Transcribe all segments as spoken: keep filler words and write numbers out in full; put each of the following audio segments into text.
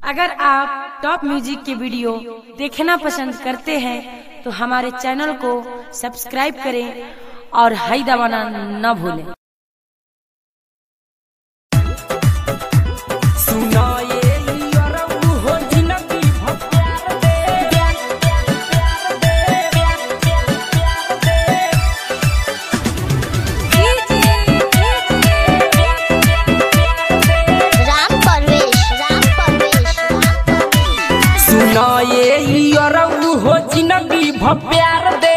अगर आप top music के वीडियो देखना पसंद करते हैं तो हमारे चैनल को सब्सक्राइब करें और हाई दबाना न भूलें। हो जिंदगी प्यार दे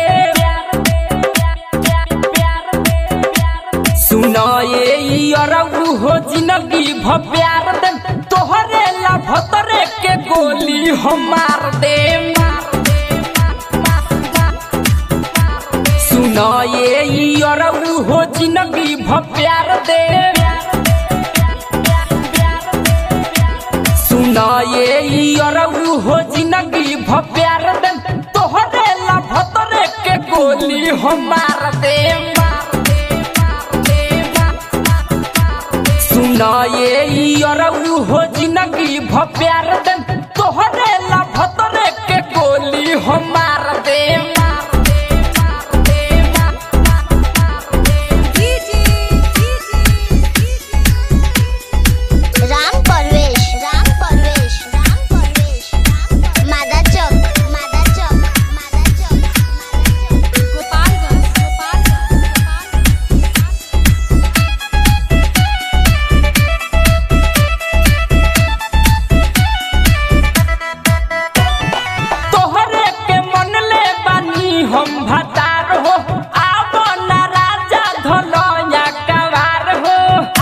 सुना ये अरऊ हो जिंदगी प्यार दे तोहरे ला भतरे के गोली हम मार दे सुना ये अरऊ हो जिंदगी प्यार दे सुना ये अरऊ हो जिंदगी प्यार दे तोहरे ला भतरे के गोली हम मार दे सुना ये अरऊ हो जिंदगी प्यार दे तोहरे ला भतरे के गोली हम मार दे हम भतार हो आब न राजा धलया कवार हो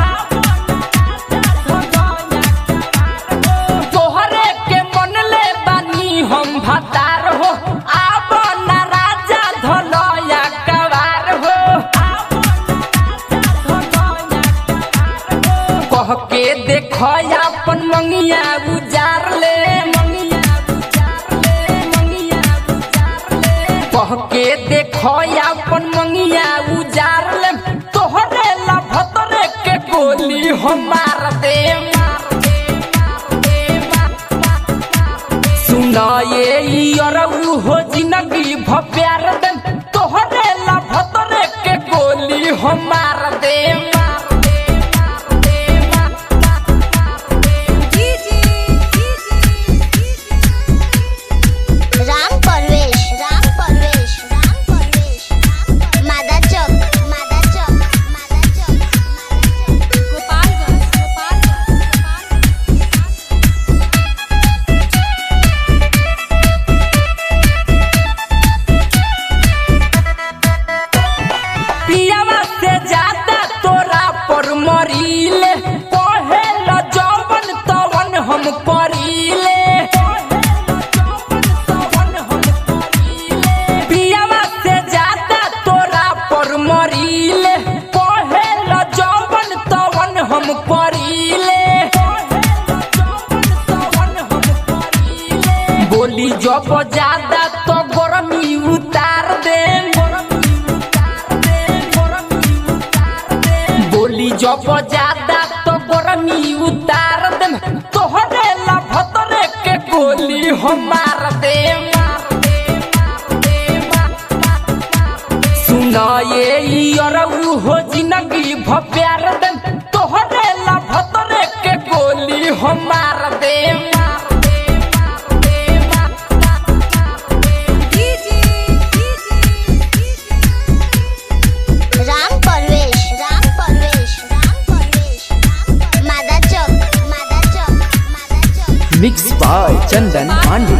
तोहरे के मन ले बानी हम भतार हो आब न राजा धलया कवार हो कह के देख अपन मंगिया उजार ले कह के देखो अपन मंगिया उजार ले तोहरे ला भतरे के गोली हम मार दे सुना ये अरऊ हो जिंदगी प्यार दे तोहरे ला भतरे के गोली हम मार दे मरीले पहल जवन तवन हम करीले पियावा से ज्यादा तोरा पर मरीले पहल जवन तवन हम करीले बोली जब ज्यादा तो गरमी उतार दे बोली जब ज्यादा तो गरमी उतार दे तोहरे ला भतरे के गोली हम मार दे सुना ये अरऊ हो जिंदगी प्यार दे तोहरे ला भतरे के गोली हम मार दे मिक्स बाय चंदन पांडे।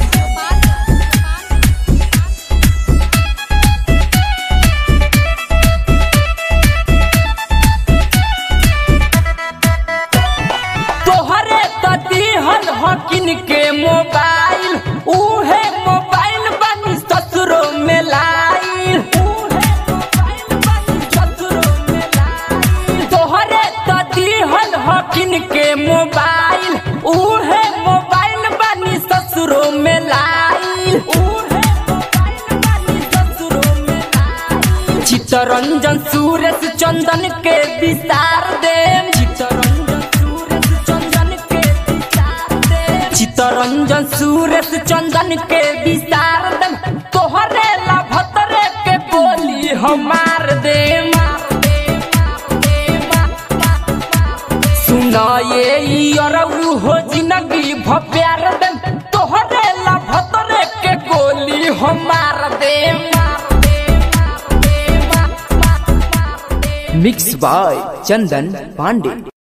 तोहरे तदीहन हकिन के मोबाइल उहे मोबाइल बनी ससुरो में लाइल तोहरे तदीहन हकिन के मोबाइल उहे मोबाइल बनी ससुरो में लाइल चित्तरंजन सूरज चंदन के विस्तार दे चित्तरंजन सूरज चंदन के विस्तार दे चित्त रंजन सूरज चंदन के विसार दम तोहरे ला भतरे के गोली हमार दे सुना ये अरऊ हो जिंदगी भप्यार दम तोहरे ला भतरे के गोली हमार दे। Mix by Chandan Pandey.